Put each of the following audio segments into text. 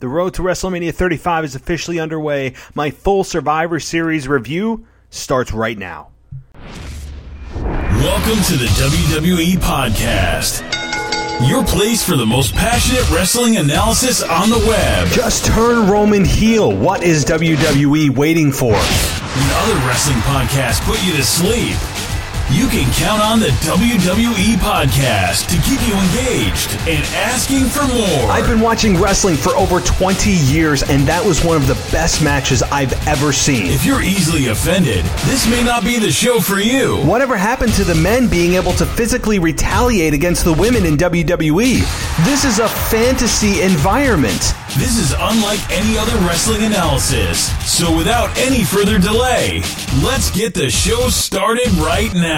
The road to WrestleMania 35 is officially underway. My full Survivor Series review starts right now. Welcome to the WWE Podcast, your place for the most passionate wrestling analysis on the web. Just turn Roman heel. What is WWE waiting for? When other wrestling podcasts put you to sleep, you can count on the WWE Podcast to keep you engaged and asking for more. I've been watching wrestling for over 20 years, and that was one of the best matches I've ever seen. If you're easily offended, this may not be the show for you. Whatever happened to the men being able to physically retaliate against the women in WWE? This is a fantasy environment. This is unlike any other wrestling analysis. So without any further delay, let's get the show started right now.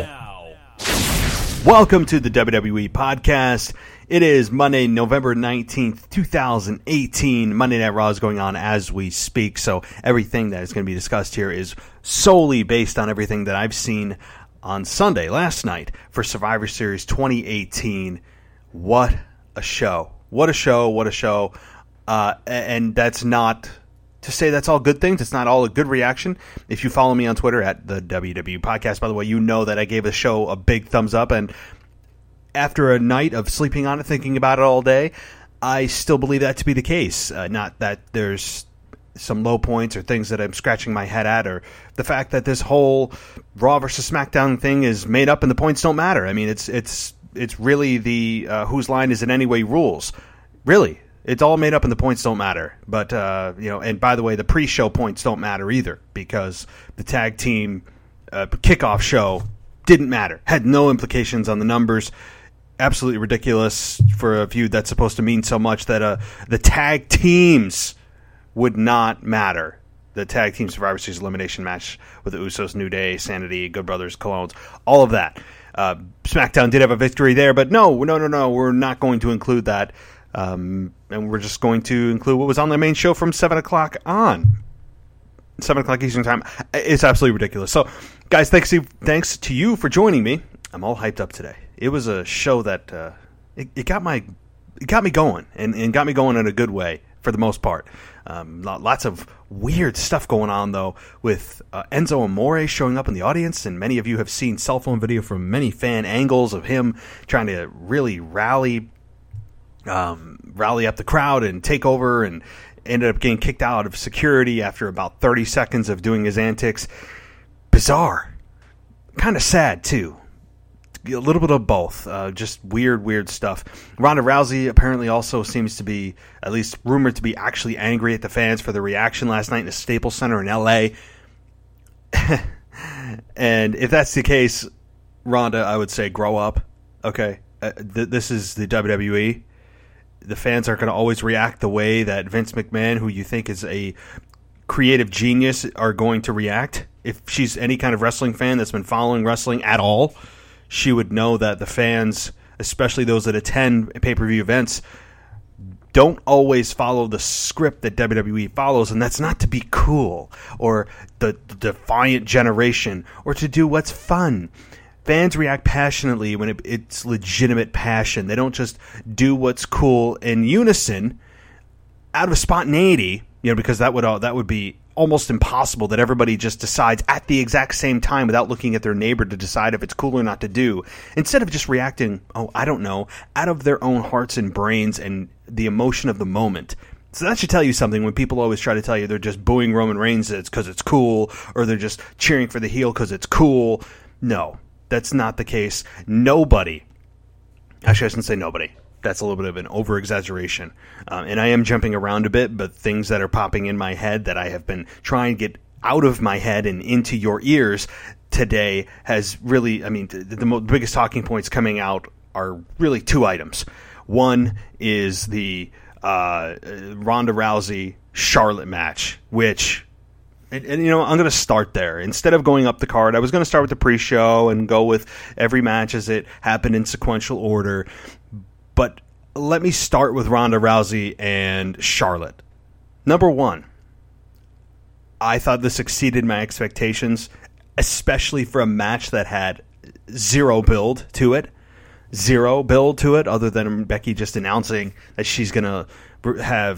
Welcome to the WWE Podcast. It is Monday, November 19th, 2018. Monday Night Raw is going on as we speak, so everything that is going to be discussed here is solely based on everything that I've seen on Sunday, last night, for Survivor Series 2018. What a show. What a show, what a show. And that's not to say that's all good things. It's not all a good reaction. If you follow me on Twitter at the WWE Podcast, by the way, you know that I gave the show a big thumbs up. And after a night of sleeping on it, thinking about it all day, I still believe that to be the case. Not that there's some low points or things that I'm scratching my head at, or the fact that this whole Raw versus SmackDown thing is made up and the points don't matter. I mean, it's really the whose line is it anyway rules. Really. It's all made up and the points don't matter. But, and by the way, the pre-show points don't matter either, because the tag team kickoff show didn't matter. Had no implications on the numbers. Absolutely ridiculous for a feud that's supposed to mean so much that the tag teams would not matter. The tag team Survivor Series elimination match with the Usos, New Day, Sanity, Good Brothers, Colognes, all of that. SmackDown did have a victory there, but no, we're not going to include that. And we're just going to include what was on the main show from 7 o'clock on. 7 o'clock Eastern Time. It's absolutely ridiculous. So, guys, thanks to you for joining me. I'm all hyped up today. It was a show that it got me going, and got me going in a good way for the most part. Lots of weird stuff going on, though, with Enzo Amore showing up in the audience, and many of you have seen cell phone video from many fan angles of him trying to really rally up the crowd and take over, and ended up getting kicked out of security after about 30 seconds of doing his antics. Bizarre. Kind of sad, too. A little bit of both. Just weird stuff. Ronda Rousey apparently also seems to be, at least rumored to be, actually angry at the fans for the reaction last night in the Staples Center in L.A. And if that's the case, Ronda, I would say grow up. Okay? This is the WWE. The fans aren't going to always react the way that Vince McMahon, who you think is a creative genius, are going to react. If she's any kind of wrestling fan that's been following wrestling at all, she would know that the fans, especially those that attend pay-per-view events, don't always follow the script that WWE follows, and that's not to be cool or the defiant generation or to do what's fun. Fans react passionately when it's legitimate passion. They don't just do what's cool in unison out of spontaneity, because that would be almost impossible that everybody just decides at the exact same time without looking at their neighbor to decide if it's cool or not to do. Instead of just reacting, I don't know, out of their own hearts and brains and the emotion of the moment. So that should tell you something when people always try to tell you they're just booing Roman Reigns because it's cool, or they're just cheering for the heel because it's cool. No. That's not the case. Nobody, actually I shouldn't say nobody, that's a little bit of an over-exaggeration. And I am jumping around a bit, but things that are popping in my head that I have been trying to get out of my head and into your ears today has really, the biggest talking points coming out are really two items. One is the Ronda Rousey-Charlotte match, which... And I'm going to start there. Instead of going up the card, I was going to start with the pre-show and go with every match as it happened in sequential order. But let me start with Ronda Rousey and Charlotte. Number one, I thought this exceeded my expectations, especially for a match that had zero build to it, other than Becky just announcing that she's going to have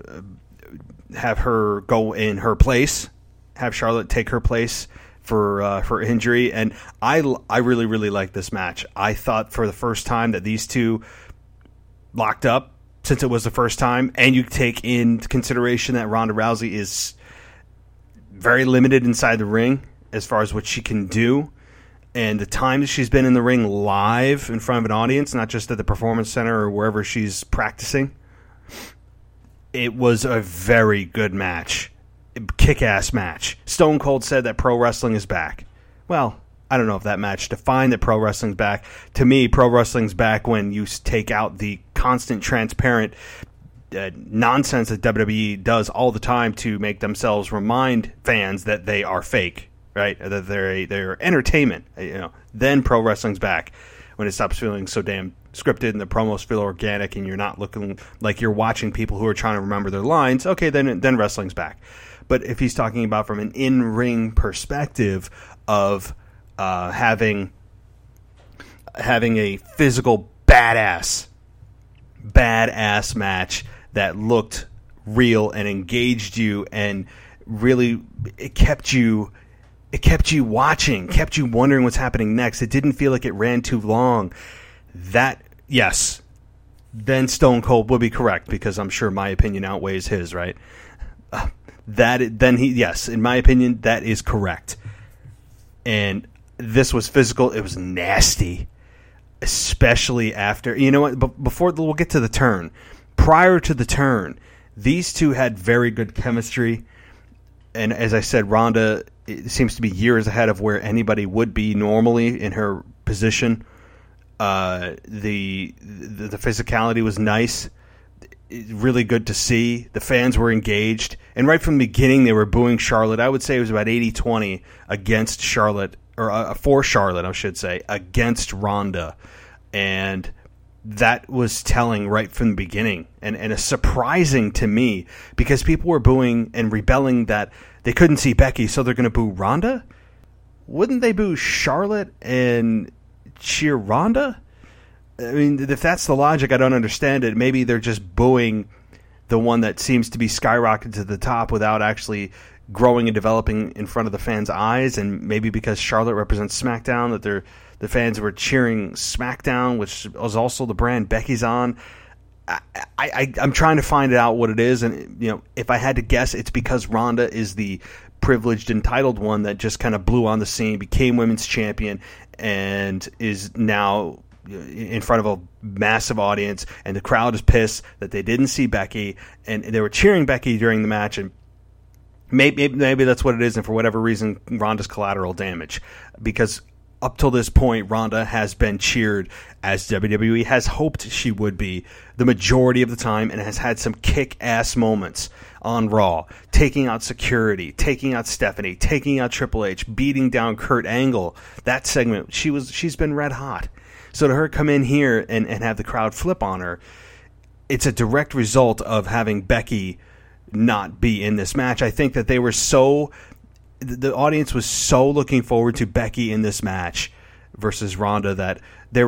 her go in her place, have Charlotte take her place for injury, and I really, really like this match. I thought for the first time that these two locked up, since it was the first time, and you take into consideration that Ronda Rousey is very limited inside the ring as far as what she can do, and the time that she's been in the ring live in front of an audience, not just at the Performance Center or wherever she's practicing, it was a very good match. Kick-ass match. Stone Cold said that pro wrestling is back. Well, I don't know if that match defined that pro wrestling's back. To me, pro wrestling's back when you take out the constant, transparent nonsense that WWE does all the time to make themselves remind fans that they are fake, right? That they're entertainment. Then pro wrestling's back when it stops feeling so damn scripted and the promos feel organic and you're not looking like you're watching people who are trying to remember their lines. Okay, then wrestling's back. But if he's talking about from an in-ring perspective of having a physical badass match that looked real and engaged you and really it kept you watching, kept you wondering what's happening next. It didn't feel like it ran too long. That, yes, then Stone Cold would be correct because I'm sure my opinion outweighs his, right? Yes, in my opinion, that is correct. And this was physical. It was nasty, especially after. You know what? Before we'll get to the turn, prior to the turn, these two had very good chemistry. And as I said, Ronda seems to be years ahead of where anybody would be normally in her position. The physicality was nice. Really good to see. The fans were engaged. And right from the beginning, they were booing Charlotte. I would say it was about 80-20 against Charlotte, or for Charlotte, I should say, against Ronda. And that was telling right from the beginning. And it's surprising to me because people were booing and rebelling that they couldn't see Becky, so they're going to boo Ronda? Wouldn't they boo Charlotte and cheer Ronda? I mean, if that's the logic, I don't understand it. Maybe they're just booing the one that seems to be skyrocketed to the top without actually growing and developing in front of the fans' eyes. And maybe because Charlotte represents SmackDown, that the fans were cheering SmackDown, which was also the brand Becky's on. I'm trying to find out what it is. And, if I had to guess, it's because Ronda is the privileged, entitled one that just kind of blew on the scene, became women's champion, and is now in front of a massive audience, and the crowd is pissed that they didn't see Becky, and they were cheering Becky during the match, and maybe that's what it is, and for whatever reason, Ronda's collateral damage, because up till this point, Ronda has been cheered as WWE has hoped she would be the majority of the time, and has had some kick-ass moments on Raw, taking out security, taking out Stephanie, taking out Triple H, beating down Kurt Angle. That segment, she's been red hot. So to her come in here and have the crowd flip on her, it's a direct result of having Becky not be in this match. I think that the audience was so looking forward to Becky in this match versus Ronda that their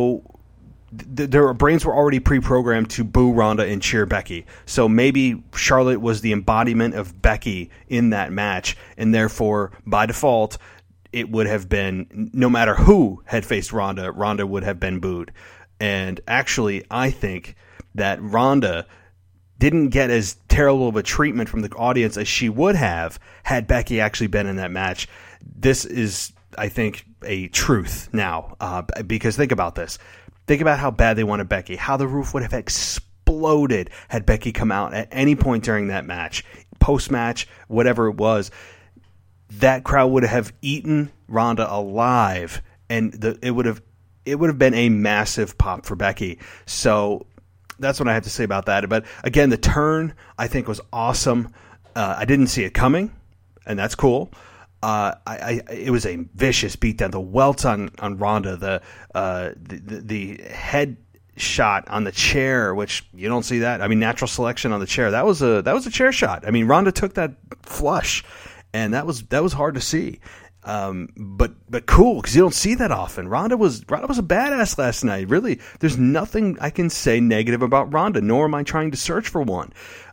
brains were already pre-programmed to boo Ronda and cheer Becky. So maybe Charlotte was the embodiment of Becky in that match, and therefore, by default, it would have been, no matter who had faced Ronda, Ronda would have been booed. And actually, I think that Ronda didn't get as terrible of a treatment from the audience as she would have had Becky actually been in that match. This is, I think, a truth now, because think about this. Think about how bad they wanted Becky, how the roof would have exploded had Becky come out at any point during that match, post-match, whatever it was. That crowd would have eaten Ronda alive, and it would have been a massive pop for Becky. So that's what I have to say about that. But again, the turn I think was awesome. I didn't see it coming, and that's cool. It was a vicious beatdown. The welts on Ronda, the head shot on the chair, which you don't see that. I mean, natural selection on the chair. That was a chair shot. I mean, Ronda took that flush. And that was hard to see. But cool, because you don't see that often. Ronda was a badass last night. Really, there's nothing I can say negative about Ronda, nor am I trying to search for one.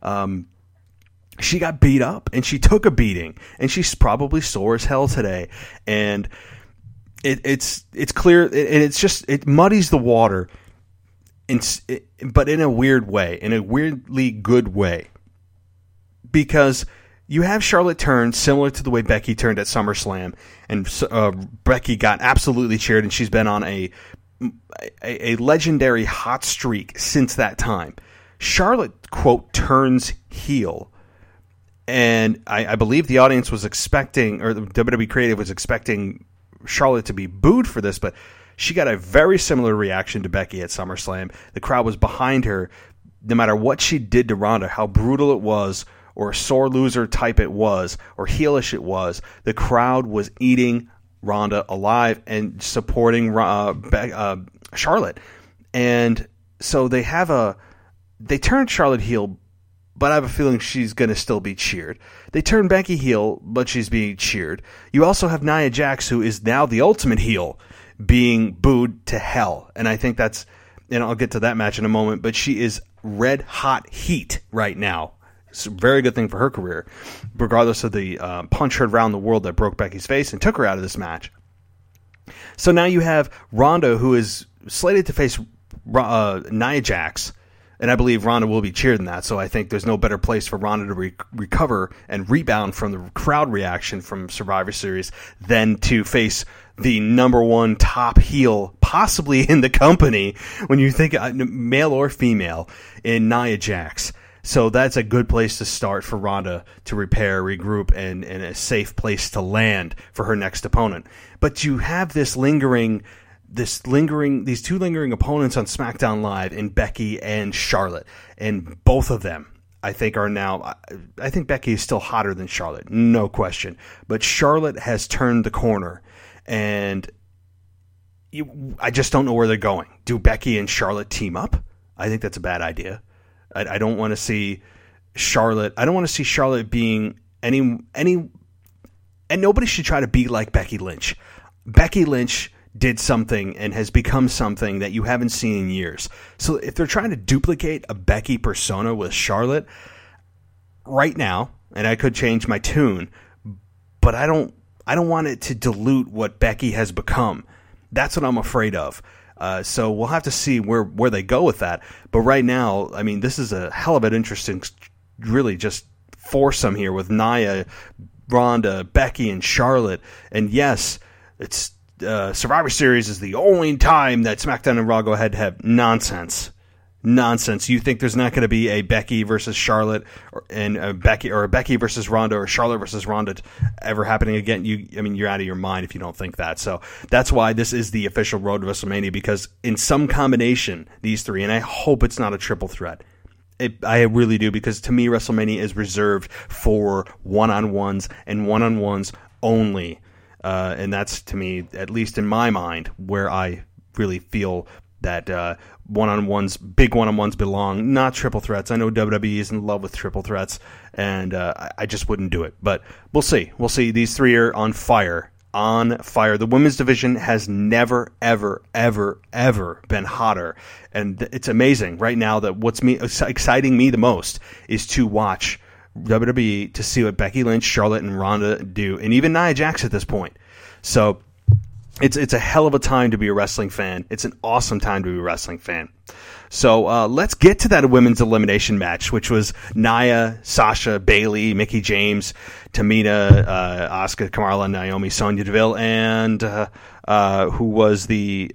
She got beat up, and she took a beating, and she's probably sore as hell today. And it's clear, and it muddies the water, but in a weird way, in a weirdly good way, because you have Charlotte turn similar to the way Becky turned at SummerSlam, and Becky got absolutely cheered, and she's been on a legendary hot streak since that time. Charlotte, quote, turns heel, and I believe the audience was expecting, or the WWE creative was expecting Charlotte to be booed for this, but she got a very similar reaction to Becky at SummerSlam. The crowd was behind her, no matter what she did to Ronda, how brutal it was, or sore loser type it was, or heelish it was. The crowd was eating Ronda alive and supporting Charlotte. And so they turned Charlotte heel, but I have a feeling she's going to still be cheered. They turned Becky heel, but she's being cheered. You also have Nia Jax, who is now the ultimate heel, being booed to hell. And I think that's, and I'll get to that match in a moment, but she is red hot heat right now. It's a very good thing for her career, regardless of the punch heard around the world that broke Becky's face and took her out of this match. So now you have Ronda, who is slated to face Nia Jax, and I believe Ronda will be cheered in that, so I think there's no better place for Ronda to recover and rebound from the crowd reaction from Survivor Series than to face the number one top heel possibly in the company, when you think male or female, in Nia Jax. So that's a good place to start for Ronda to repair, regroup, and a safe place to land for her next opponent. But you have these two lingering opponents on SmackDown Live in Becky and Charlotte. And both of them, I think, are now, I think Becky is still hotter than Charlotte, no question. But Charlotte has turned the corner, and I just don't know where they're going. Do Becky and Charlotte team up? I think that's a bad idea. I don't want to see Charlotte. I don't want to see Charlotte being any, and nobody should try to be like Becky Lynch. Becky Lynch did something and has become something that you haven't seen in years. So if they're trying to duplicate a Becky persona with Charlotte right now, and I could change my tune, but I don't want it to dilute what Becky has become. That's what I'm afraid of. So we'll have to see where they go with that. But right now, I mean, this is a hell of an interesting, really just foursome here with Nia, Ronda, Becky, and Charlotte. And yes, it's Survivor Series is the only time that SmackDown and Raw go head to head. Nonsense. You think there's not going to be a Becky versus Charlotte, or a Becky versus Ronda, or Charlotte versus Ronda ever happening again? You're out of your mind if you don't think that. So that's why this is the official road to WrestleMania, because in some combination, these three, and I hope it's not a triple threat. I really do, because to me, WrestleMania is reserved for one-on-ones and one-on-ones only. And that's, to me, at least in my mind, where I really feel that big one-on-ones belong, not triple threats. I know WWE is in love with triple threats, and I just wouldn't do it. But we'll see. These three are on fire. The women's division has never, ever, ever, ever been hotter. And it's amazing right now that what's exciting me the most is to watch WWE, to see what Becky Lynch, Charlotte, and Ronda do, and even Nia Jax at this point. So it's a hell of a time to be a wrestling fan. It's an awesome time to be a wrestling fan. So let's get to that women's elimination match, which was Nia, Sasha, Bayley, Mickie James, Tamina, Asuka, Carmella, Naomi, Sonya Deville, and who was the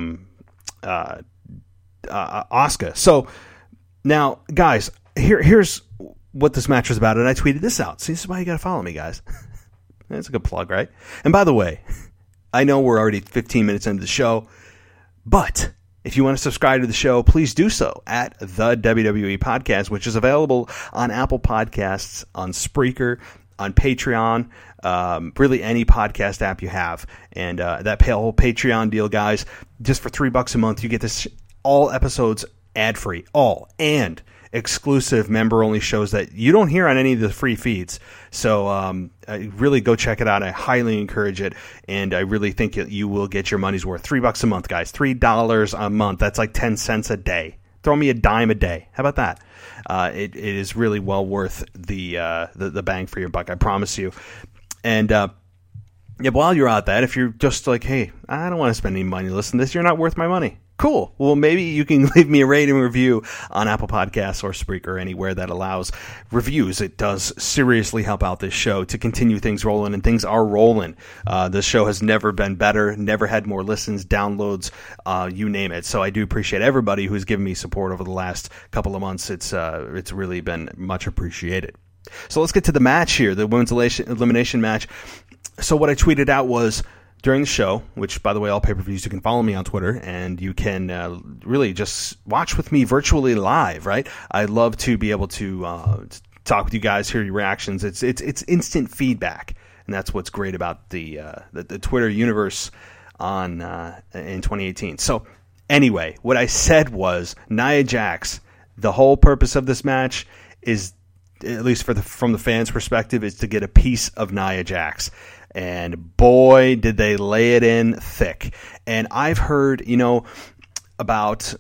Asuka. So now, guys, here's what this match was about, and I tweeted this out. See, this is why you got to follow me, guys. That's a good plug, right? And by the way, I know we're already 15 minutes into the show, but if you want to subscribe to the show, please do so at the WWE Podcast, which is available on Apple Podcasts, on Spreaker, on Patreon, really any podcast app you have. And that whole Patreon deal, guys, just for $3 a month, you get this all episodes ad-free, all. And exclusive member-only shows that you don't hear on any of the free feeds. So really go check it out. I highly encourage it, and I really think you will get your money's worth. $3 a month, guys. $3 a month. That's like 10 cents a day. Throw me a dime a day. How about that? It is really well worth the bang for your buck, I promise you. And while you're out that, if you're just like, hey, I don't want to spend any money to listen to this, you're not worth my money. Cool. Well, maybe you can leave me a rating review on Apple Podcasts or Spreaker, or anywhere that allows reviews. It does seriously help out this show to continue things rolling, and things are rolling. This show has never been better, never had more listens, downloads, you name it. So I do appreciate everybody who's given me support over the last couple of months. It's really been much appreciated. So let's get to the match here, the women's elimination match. So what I tweeted out was, during the show, which, by the way, all pay-per-views, you can follow me on Twitter, and you can really just watch with me virtually live, right? I love to be able to talk with you guys, hear your reactions. It's instant feedback, and that's what's great about the Twitter universe in 2018. So anyway, what I said was, Nia Jax, the whole purpose of this match is, at least from the fans' perspective, is to get a piece of Nia Jax. And boy, did they lay it in thick. And I've heard, about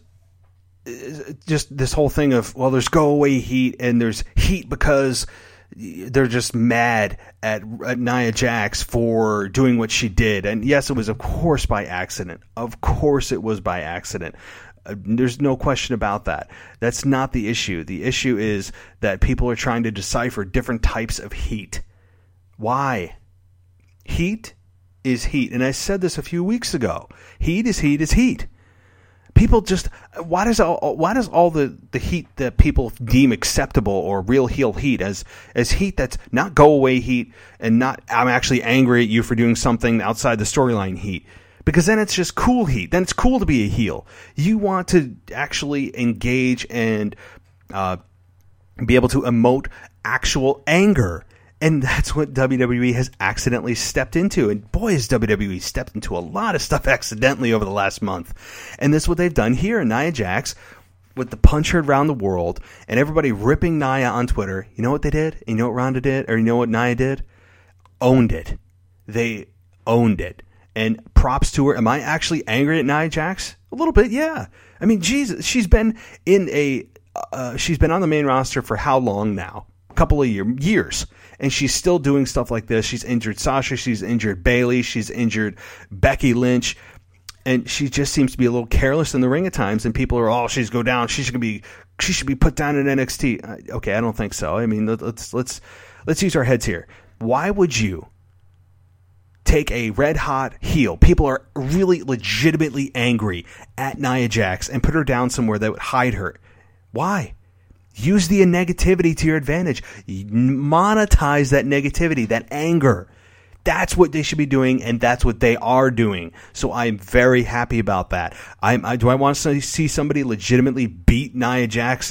just this whole thing of, well, there's go away heat, and there's heat because they're just mad at Nia Jax for doing what she did. And yes, it was, of course, by accident. Of course it was by accident. There's no question about that. That's not the issue. The issue is that people are trying to decipher different types of heat. Why? Heat is heat. And I said this a few weeks ago. Heat is heat is heat. People just, why does all the heat that people deem acceptable or real heel heat as heat that's not go away heat, and not I'm actually angry at you for doing something outside the storyline heat? Because then it's just cool heat. Then it's cool to be a heel. You want to actually engage and be able to emote actual anger. And that's what WWE has accidentally stepped into. And boy, has WWE stepped into a lot of stuff accidentally over the last month. And this is what they've done here. Nia Jax, with the punch heard around the world, and everybody ripping Nia on Twitter. You know what they did? You know what Ronda did? Or you know what Nia did? Owned it. They owned it. And props to her. Am I actually angry at Nia Jax? A little bit, yeah. I mean, Jesus, she's been on the main roster for how long now? A couple of years. And she's still doing stuff like this. She's injured Sasha. She's injured Bayley. She's injured Becky Lynch. And she just seems to be a little careless in the ring at times. And people are, oh, she's go down. She should be put down in NXT. Okay, I don't think so. I mean, let's use our heads here. Why would you take a red hot heel? People are really legitimately angry at Nia Jax, and put her down somewhere that would hide her. Why? Use the negativity to your advantage. Monetize that negativity, that anger. That's what they should be doing, and that's what they are doing. So I'm very happy about that. Do I want to see somebody legitimately beat Nia Jax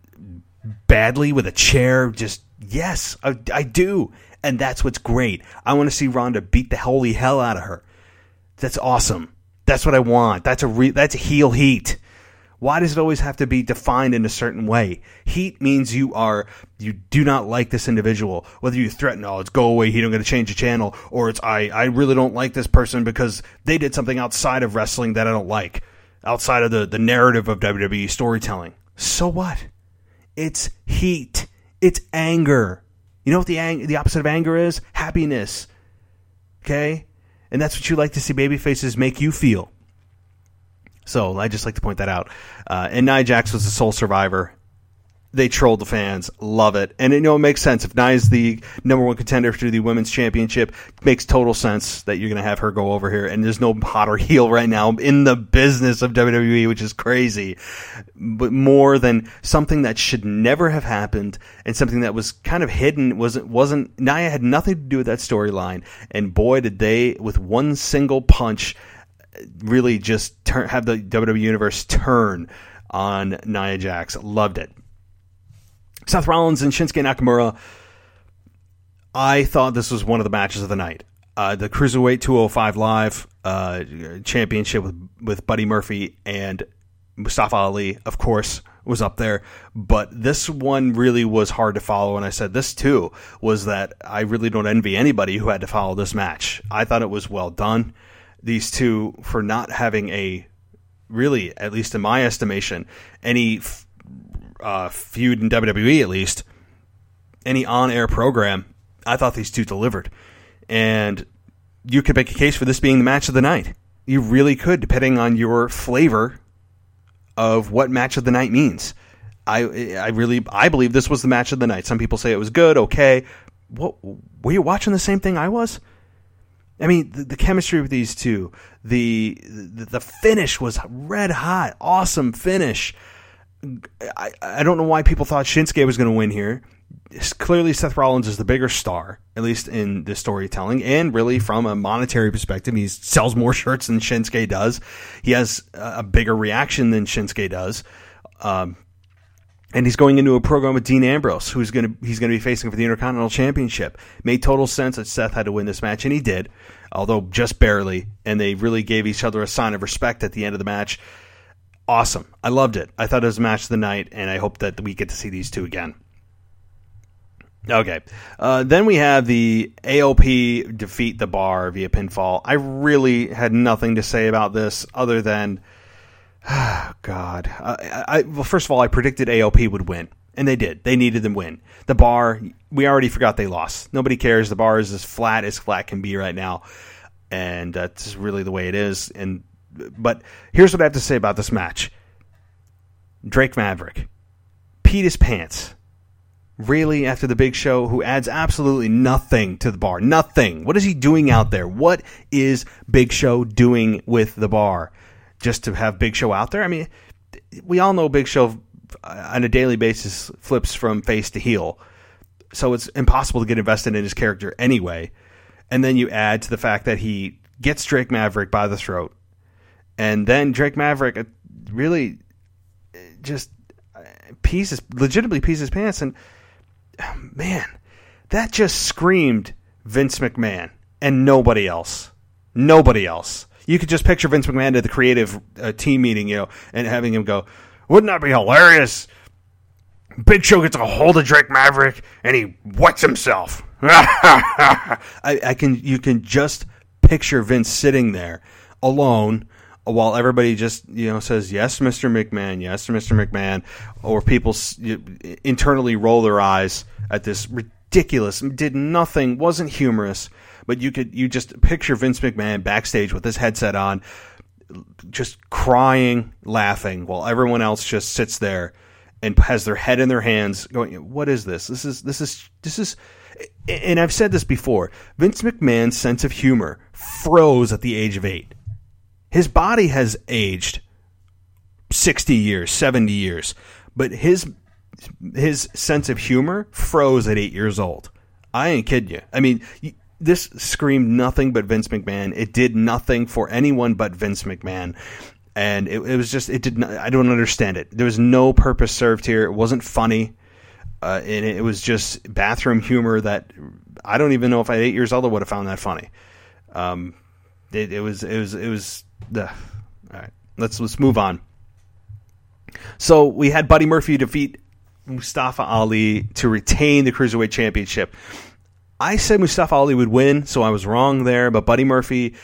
badly with a chair? Just, yes, I do. And that's what's great. I want to see Ronda beat the holy hell out of her. That's awesome. That's what I want. That's a heel heat. Why does it always have to be defined in a certain way? Heat means you do not like this individual. Whether you threaten, oh, it's go away, he don't get to change the channel, or it's I really don't like this person because they did something outside of wrestling that I don't like, outside of the narrative of WWE storytelling. So what? It's heat. It's anger. You know what the opposite of anger is? Happiness. Okay? And that's what you like to see babyfaces make you feel. So I just like to point that out. And Nia Jax was the sole survivor. They trolled the fans. Love it. And it makes sense. If Nia's the number one contender to the women's championship, it makes total sense that you're going to have her go over here. And there's no hotter heel right now in the business of WWE, which is crazy. But more than something that should never have happened, and something that was kind of hidden, wasn't Nia had nothing to do with that storyline. And boy, did they, with one single punch, really just have the WWE Universe turn on Nia Jax. Loved it. Seth Rollins and Shinsuke Nakamura. I thought this was one of the matches of the night. The Cruiserweight 205 Live championship with Buddy Murphy and Mustafa Ali, of course, was up there, but this one really was hard to follow, and I said this too, was that I really don't envy anybody who had to follow this match. I thought it was well done. These two, for not having a, really, at least in my estimation, any feud in WWE at least, any on-air program, I thought these two delivered. And you could make a case for this being the match of the night. You really could, depending on your flavor of what match of the night means. I believe this was the match of the night. Some people say it was good, okay. What, were you watching the same thing I was? I mean, the chemistry with these two, the finish was red hot, awesome finish. I don't know why people thought Shinsuke was going to win here. Clearly, Seth Rollins is the bigger star, at least in the storytelling, and really from a monetary perspective, he sells more shirts than Shinsuke does. He has a bigger reaction than Shinsuke does, and he's going into a program with Dean Ambrose, he's going to be facing for the Intercontinental Championship. Made total sense that Seth had to win this match, and he did, although just barely. And they really gave each other a sign of respect at the end of the match. Awesome, I loved it. I thought it was a match of the night, and I hope that we get to see these two again. Okay, then we have the AOP defeat the Bar via pinfall. I really had nothing to say about this other than, God. Well, first of all, I predicted AOP would win, and they did. They needed them to win. The Bar, we already forgot they lost. Nobody cares. The Bar is as flat can be right now, and that's really the way it is. But here's what I have to say about this match. Drake Maverick peed his pants. Really, after the Big Show, who adds absolutely nothing to the Bar. Nothing. What is he doing out there? What is Big Show doing with the Bar? Just to have Big Show out there? I mean, we all know Big Show on a daily basis flips from face to heel. So it's impossible to get invested in his character anyway. And then you add to the fact that he gets Drake Maverick by the throat. And then Drake Maverick really just legitimately pees his pants. And man, that just screamed Vince McMahon and nobody else. Nobody else. You could just picture Vince McMahon at the creative team meeting, and having him go, "Wouldn't that be hilarious? Big Show gets a hold of Drake Maverick and he wets himself." You can just picture Vince sitting there alone while everybody just says, "Yes, Mr. McMahon, yes, Mr. McMahon," or people internally roll their eyes at this ridiculous, did nothing, wasn't humorous, but you just picture Vince McMahon backstage with his headset on, just crying, laughing, while everyone else just sits there and has their head in their hands, going, "What is this? This is." And I've said this before. Vince McMahon's sense of humor froze at the age of 8. His body has aged 60 years, 70 years, but his sense of humor froze at 8 years old. I ain't kidding you. I mean, this screamed nothing but Vince McMahon. It did nothing for anyone but Vince McMahon. And it was just, it did not, I don't understand it. There was no purpose served here. It wasn't funny. And it was just bathroom humor that I don't even know if at 8 years old I would have found that funny. It was. All right, let's move on. So we had Buddy Murphy defeat Mustafa Ali to retain the Cruiserweight Championship. I said Mustafa Ali would win, so I was wrong there. But Buddy Murphy,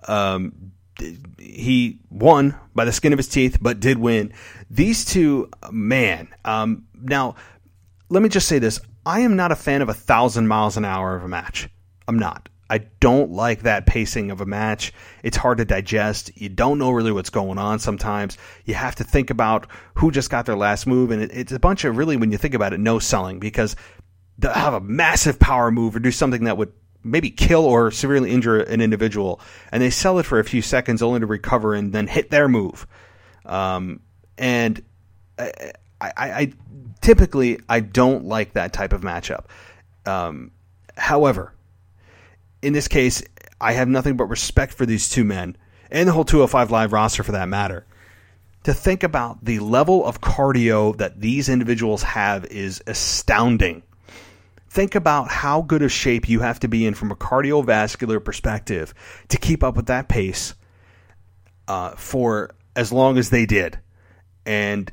he won by the skin of his teeth, but did win. These two, man. Now, let me just say this. I am not a fan of 1,000 miles an hour of a match. I'm not. I don't like that pacing of a match. It's hard to digest. You don't know really what's going on sometimes. You have to think about who just got their last move, and it's a bunch of, really, when you think about it, no selling, because they'll have a massive power move or do something that would maybe kill or severely injure an individual, and they sell it for a few seconds only to recover and then hit their move. And I typically, I don't like that type of matchup. However, in this case, I have nothing but respect for these two men, and the whole 205 Live roster for that matter. To think about the level of cardio that these individuals have is astounding. Think about how good of shape you have to be in from a cardiovascular perspective to keep up with that pace for as long as they did. And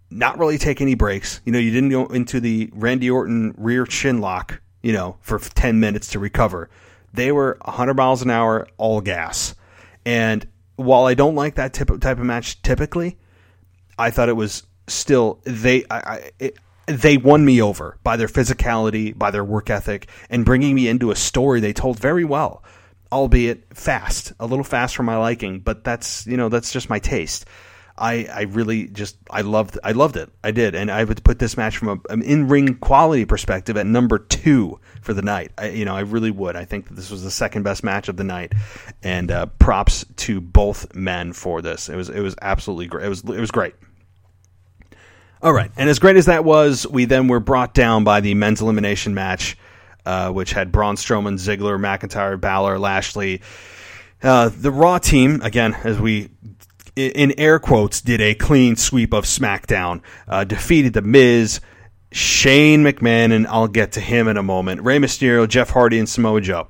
not really take any breaks. You didn't go into the Randy Orton rear chin lock, for 10 minutes to recover. They were 100 miles an hour, all gas. And while I don't like that type of match typically, I thought it was still, they won me over by their physicality, by their work ethic, and bringing me into a story they told very well, albeit fast, a little fast for my liking, but that's just my taste. I loved it. I did. And I would put this match from an in-ring quality perspective at number 2 for the night. I really would. I think that this was the second best match of the night, and props to both men for this. It was absolutely great. It was great. All right. And as great as that was, we then were brought down by the men's elimination match, which had Braun Strowman, Ziggler, McIntyre, Balor, Lashley. The Raw team, again, as we, in air quotes, did a clean sweep of SmackDown, defeated The Miz, Shane McMahon, and I'll get to him in a moment, Rey Mysterio, Jeff Hardy, and Samoa Joe.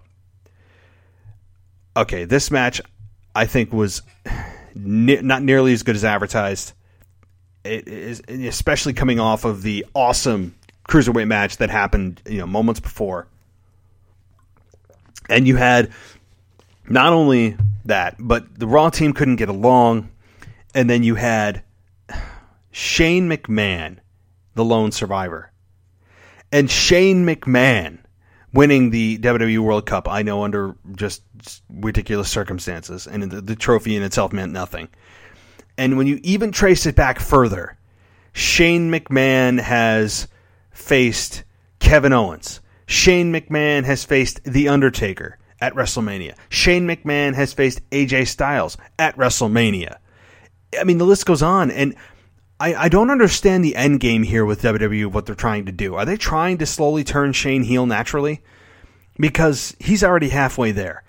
Okay, this match, I think, was not nearly as good as advertised. It is, especially coming off of the awesome cruiserweight match that happened, moments before. And you had not only that, but the Raw team couldn't get along. And then you had Shane McMahon, the lone survivor. And Shane McMahon winning the WWE World Cup, I know, under just ridiculous circumstances. And the trophy in itself meant nothing. And when you even trace it back further, Shane McMahon has faced Kevin Owens. Shane McMahon has faced The Undertaker at WrestleMania. Shane McMahon has faced AJ Styles at WrestleMania. I mean, the list goes on, and I don't understand the end game here with WWE, what they're trying to do. Are they trying to slowly turn Shane heel naturally? Because he's already halfway there.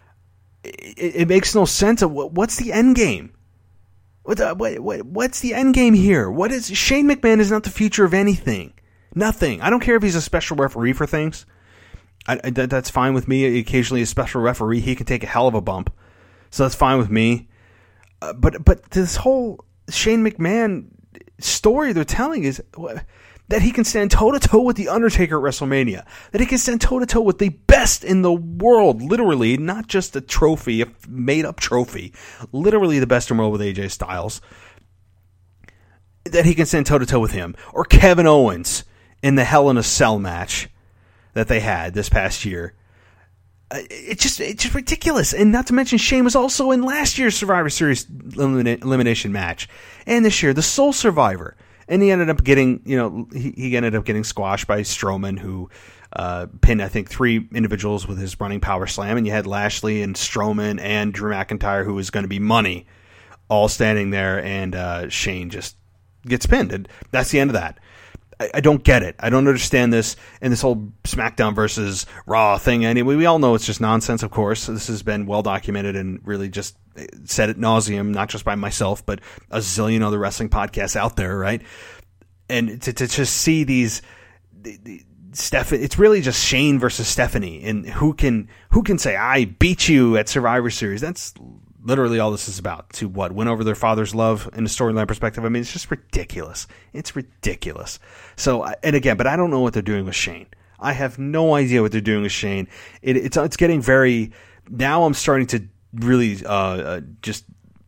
It makes no sense. What's the end game? What's the end game here? What is Shane McMahon is not the future of anything. Nothing. I don't care if he's a special referee for things. That's fine with me. Occasionally a special referee, he can take a hell of a bump. So that's fine with me. But this whole Shane McMahon story they're telling is that he can stand toe-to-toe with The Undertaker at WrestleMania. That he can stand toe-to-toe with the best in the world, literally, not just a trophy, a made-up trophy. Literally the best in the world with AJ Styles. That he can stand toe-to-toe with him. Or Kevin Owens in the Hell in a Cell match that they had this past year. It's just ridiculous. And not to mention, Shane was also in last year's Survivor Series elimination match. And this year, the sole survivor. And he ended up getting, he ended up getting squashed by Strowman, who pinned, I think, 3 individuals with his running power slam. And you had Lashley and Strowman and Drew McIntyre, who was going to be money, all standing there. And Shane just gets pinned. And that's the end of that. I don't get it. I don't understand this and this whole SmackDown versus Raw thing. Anyway, we all know it's just nonsense, of course. This has been well documented and really just said ad nauseum, not just by myself, but a zillion other wrestling podcasts out there, right? And to just see these, it's really just Shane versus Stephanie, and who can say I beat you at Survivor Series. That's literally all this is about. To win over their father's love in a storyline perspective. I mean, it's just ridiculous. It's ridiculous. So, and again, but I don't know what they're doing with Shane. I have no idea what they're doing with Shane. It's getting very. Now I'm starting to really just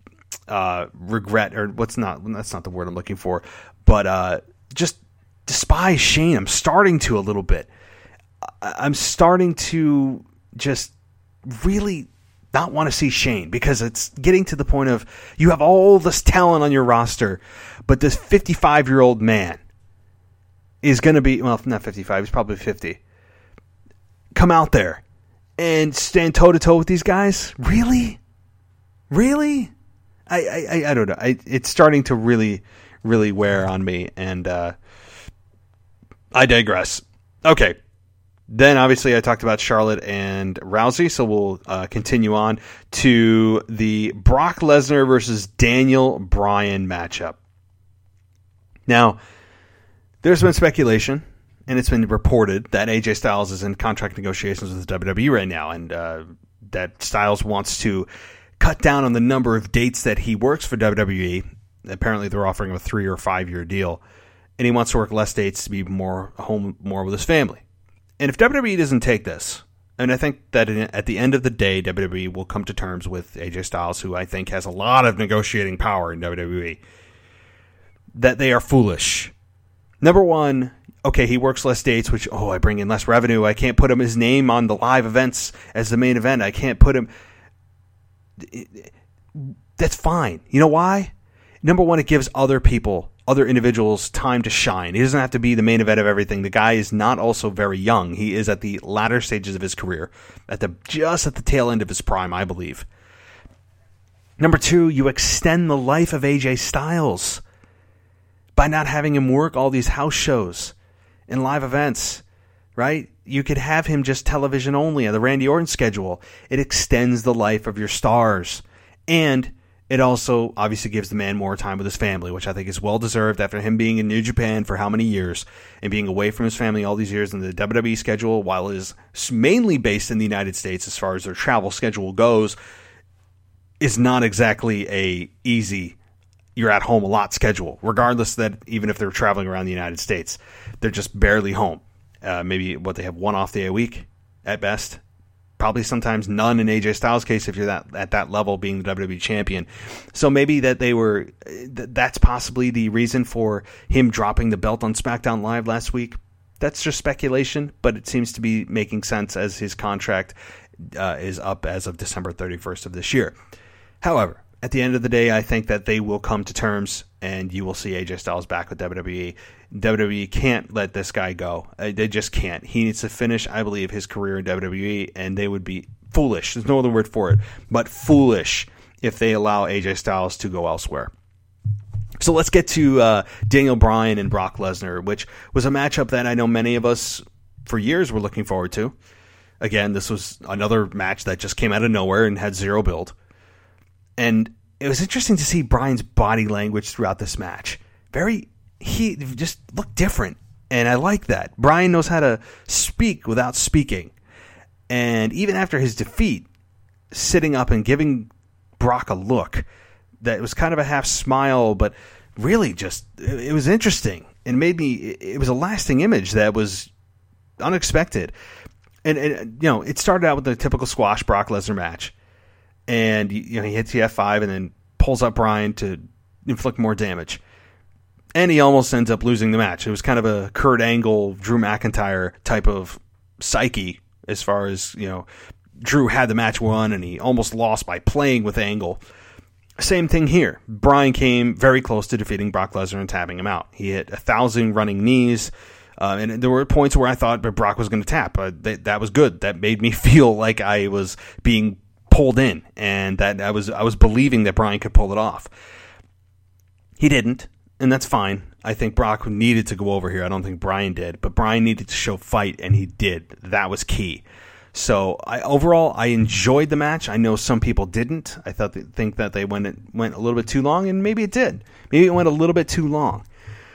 regret, or that's not the word I'm looking for, but just despise Shane. I'm starting to a little bit. I'm starting to just really not want to see Shane, because it's getting to the point of you have all this talent on your roster, but this 55-year-old man is going to be, well, not 55, he's probably 50. Come out there and stand toe-to-toe with these guys? Really? Really? I don't know. It's starting to really, really wear on me, and I digress. Okay. Then, obviously, I talked about Charlotte and Rousey, so we'll continue on to the Brock Lesnar versus Daniel Bryan matchup. Now, there's been speculation, and it's been reported that AJ Styles is in contract negotiations with the WWE right now, and that Styles wants to cut down on the number of dates that he works for WWE. Apparently, they're offering him a 3 or 5 year deal, and he wants to work less dates to be home more with his family. And if WWE doesn't take this, and I think that at the end of the day, WWE will come to terms with AJ Styles, who I think has a lot of negotiating power in WWE, that they are foolish. Number one, okay, he works less dates, which, I bring in less revenue. I can't put his name on the live events as the main event. I can't put him. That's fine. You know why? Number one, it gives other individuals time to shine. He doesn't have to be the main event of everything. The guy is not also very young. He is at the latter stages of his career, just at the tail end of his prime, I believe. Number two, you extend the life of AJ Styles by not having him work all these house shows and live events, right? You could have him just television only on the Randy Orton schedule. It extends the life of your stars. And it also obviously gives the man more time with his family, which I think is well-deserved after him being in New Japan for how many years and being away from his family all these years in the WWE schedule, while it is mainly based in the United States as far as their travel schedule goes, is not exactly a easy, you're at home a lot schedule, regardless that even if they're traveling around the United States, they're just barely home. Maybe they have one off day a week at best. Probably sometimes none in AJ Styles' case if you're at that level, being the WWE champion. So maybe that's possibly the reason for him dropping the belt on SmackDown Live last week. That's just speculation, but it seems to be making sense as his contract is up as of December 31st of this year. However, at the end of the day, I think that they will come to terms and you will see AJ Styles back with WWE. WWE can't let this guy go. They just can't. He needs to finish, I believe, his career in WWE, and they would be foolish. There's no other word for it, but foolish if they allow AJ Styles to go elsewhere. So let's get to Daniel Bryan and Brock Lesnar, which was a matchup that I know many of us for years were looking forward to. Again, this was another match that just came out of nowhere and had zero build. And it was interesting to see Bryan's body language throughout this match. He just looked different, and I like that. Bryan knows how to speak without speaking. And even after his defeat, sitting up and giving Brock a look that was kind of a half smile, but really just, it was interesting. And it was a lasting image that was unexpected. And it started out with the typical squash Brock Lesnar match. And he hits the F5 and then pulls up Bryan to inflict more damage. And he almost ends up losing the match. It was kind of a Kurt Angle, Drew McIntyre type of psyche as far as, Drew had the match won and he almost lost by playing with Angle. Same thing here. Bryan came very close to defeating Brock Lesnar and tapping him out. He hit 1,000 running knees. And there were points where I thought Brock was going to tap. That was good. That made me feel like I was being pulled in and that I was believing that Bryan could pull it off. He didn't. And that's fine. I think Brock needed to go over here. I don't think Bryan did. But Bryan needed to show fight, and he did. That was key. So, overall, I enjoyed the match. I know some people didn't. I think that they went a little bit too long, and maybe it did. Maybe it went a little bit too long.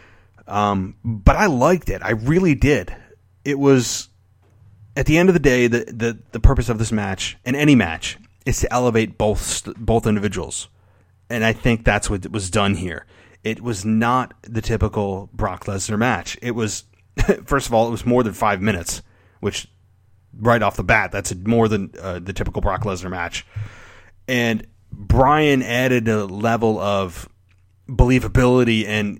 But I liked it. I really did. It was, at the end of the day, the purpose of this match, and any match, is to elevate both individuals. And I think that's what was done here. It was not the typical Brock Lesnar match. It was, first of all, it was more than 5 minutes, which right off the bat, that's more than the typical Brock Lesnar match. And Bryan added a level of believability, and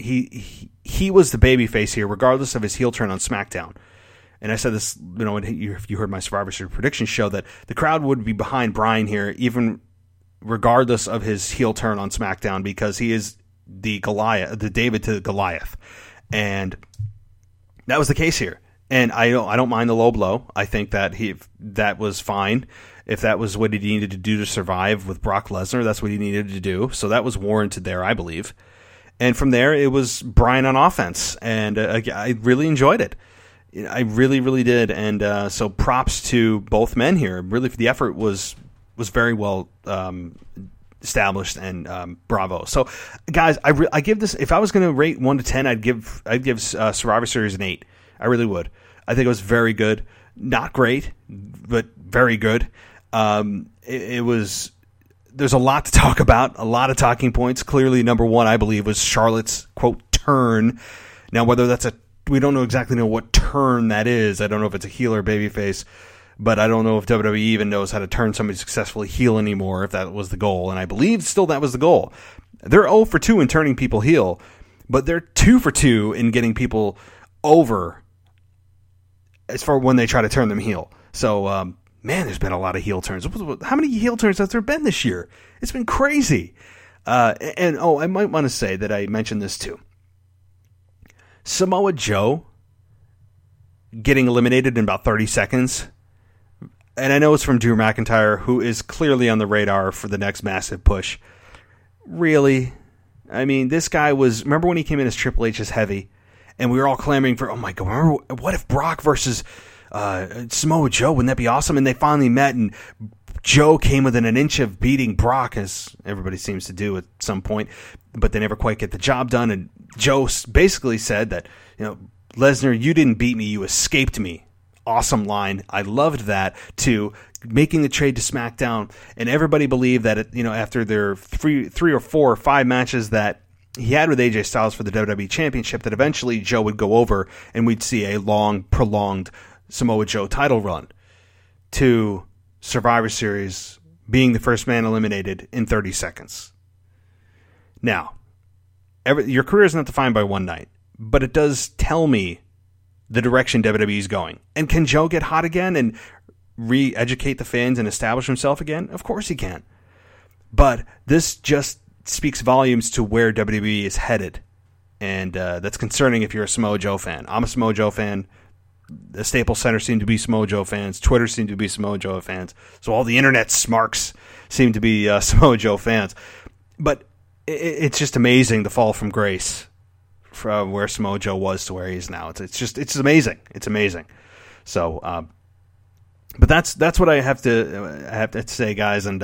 he was the babyface here, regardless of his heel turn on SmackDown. And I said this, if you heard my Survivor Series prediction show, that the crowd would be behind Bryan here, even regardless of his heel turn on SmackDown, because he is the David to Goliath, and that was the case here. And I don't mind the low blow. I think that that was fine. If that was what he needed to do to survive with Brock Lesnar, that's what he needed to do. So that was warranted there, I believe. And from there, it was Bryan on offense, and I really enjoyed it. I really, really did. And so props to both men here. Really, the effort was very well established, and bravo. So, guys, I give this, if I was going to rate 1 to 10, I'd give Survivor Series an 8. I really would. I think it was very good. Not great, but very good. It was there's a lot to talk about, a lot of talking points. Clearly, number one, I believe, was Charlotte's, quote, turn. Now, whether that's we don't exactly know what turn that is. I don't know if it's a heel or babyface, but I don't know if WWE even knows how to turn somebody successfully heel anymore, if that was the goal. And I believe still that was the goal. They're 0 for 2 in turning people heel, but they're 2 for 2 in getting people over as far when they try to turn them heel. So, man, there's been a lot of heel turns. How many heel turns has there been this year? It's been crazy. I might want to say that I mentioned this too. Samoa Joe getting eliminated in about 30 seconds. And I know it's from Drew McIntyre, who is clearly on the radar for the next massive push. Really? I mean, this guy was... Remember when he came in as Triple H's heavy? And we were all clamoring for, oh my God, remember, what if Brock versus Samoa Joe? Wouldn't that be awesome? And they finally met, and Joe came within an inch of beating Brock, as everybody seems to do at some point, but they never quite get the job done. And Joe basically said that, Lesnar, you didn't beat me, you escaped me. Awesome line. I loved that, to making the trade to SmackDown. And everybody believed that, after their three or 4 or 5 matches that he had with AJ Styles for the WWE Championship, that eventually Joe would go over and we'd see a long, prolonged Samoa Joe title run, to Survivor Series being the first man eliminated in 30 seconds. Now, your career is not defined by one night, but it does tell me the direction WWE is going. And can Joe get hot again and re-educate the fans and establish himself again? Of course he can. But this just speaks volumes to where WWE is headed. And that's concerning if you're a Samoa Joe fan. I'm a Samoa Joe fan. The Staples Center seem to be Samoa Joe fans. Twitter seem to be Samoa Joe fans. So all the internet smarks seem to be Samoa Joe fans. But it's just amazing the fall from grace from where Samoa Joe was to where he is now. It's amazing. It's amazing. So, but that's what I have to say, guys. And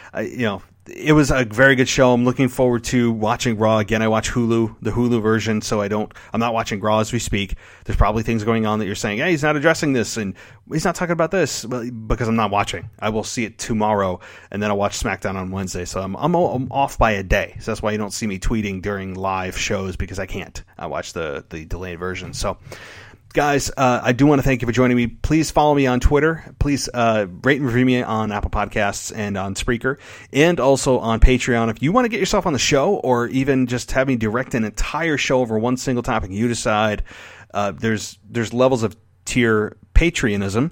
it was a very good show. I'm looking forward to watching Raw again. I watch Hulu, the Hulu version, so I'm not watching Raw as we speak. There's probably things going on that you're saying, hey, he's not addressing this and he's not talking about this, because I'm not watching. I will see it tomorrow, and then I'll watch SmackDown on Wednesday. So I'm off by a day. So that's why you don't see me tweeting during live shows, because I can't. I watch the delayed version. So, guys, I do want to thank you for joining me. Please follow me on Twitter. Please rate and review me on Apple Podcasts and on Spreaker, and also on Patreon. If you want to get yourself on the show, or even just have me direct an entire show over one single topic, you decide. There's levels of tier Patreonism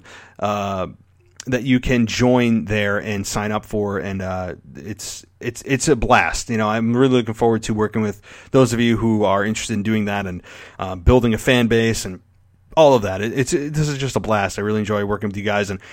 that you can join there and sign up for, and it's a blast. I'm really looking forward to working with those of you who are interested in doing that and building a fan base and all of that. This is just a blast. I really enjoy working with you guys. And,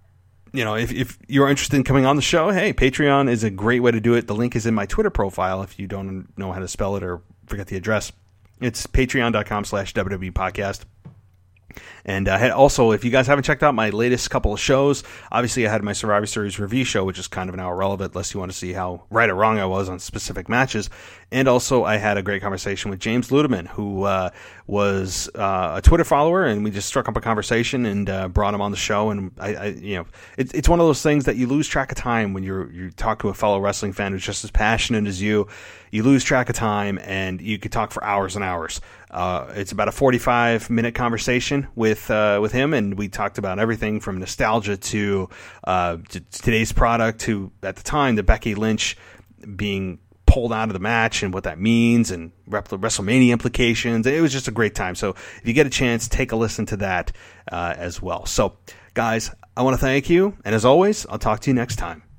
if you're interested in coming on the show, hey, Patreon is a great way to do it. The link is in my Twitter profile if you don't know how to spell it or forget the address. It's patreon.com/WWE podcast. And also, if you guys haven't checked out my latest couple of shows, obviously I had my Survivor Series review show, which is kind of now irrelevant unless you want to see how right or wrong I was on specific matches. And also, I had a great conversation with James Ludeman, who was a Twitter follower, and we just struck up a conversation and brought him on the show. And it's one of those things that you lose track of time when you talk to a fellow wrestling fan who's just as passionate as you. You lose track of time, and you could talk for hours and hours. It's about a 45-minute conversation with him, and we talked about everything from nostalgia to today's product, to, at the time, the Becky Lynch being pulled out of the match and what that means, and WrestleMania implications. It was just a great time. So if you get a chance, take a listen to that as well. So, guys, I want to thank you, and as always, I'll talk to you next time.